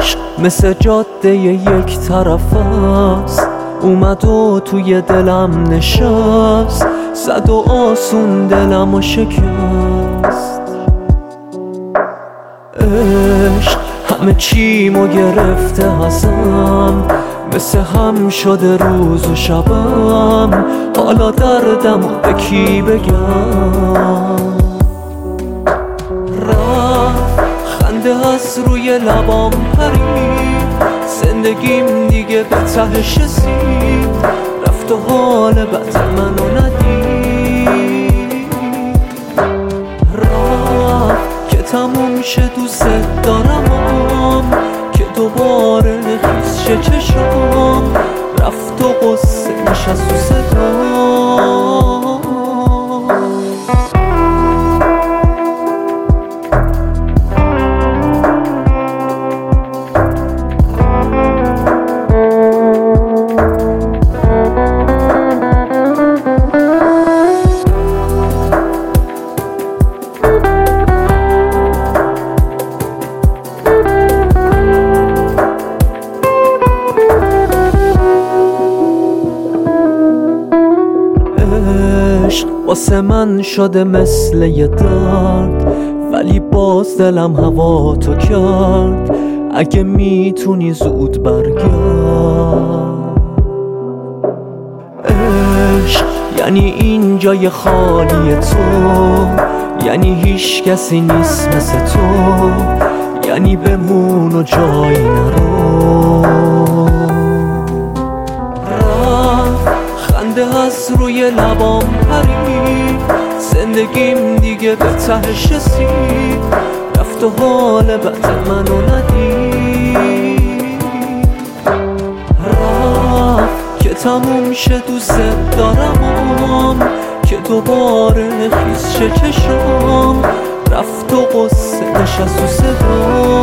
عشق مثل جاده یک طرف است، اومد و توی دلم نشست، زد و آسون دلم و شکست. عشق همه چیمو گرفته ازم، مثل هم شده روز و شبم، حالا دردم به کی بگم؟ رفت خنده از روی لبام پرید، زندگیم دیگه به تهش رسید، رفت و حال بد منو ندید. رفت که تموم شه دوست دارم، که دوباره خیس شه چشم، رفت و قصه نشست و صدا. عشق واسه من شده مثل یه درد، ولی باز دلم هوا تو کرد، اگه میتونی زود برگرد. عشق یعنی این جای خالی تو، یعنی هیچ کسی نیست مثل تو، یعنی بمون و جایی نرو. خنده از روی لبام پرید، زندگیم دیگه به تهش رسید، رفت و حال بد منو ندید. رفت که تموم شه دوست دارم، که دوباره خیس شه چشم، رفت و قصه نشست و صدا.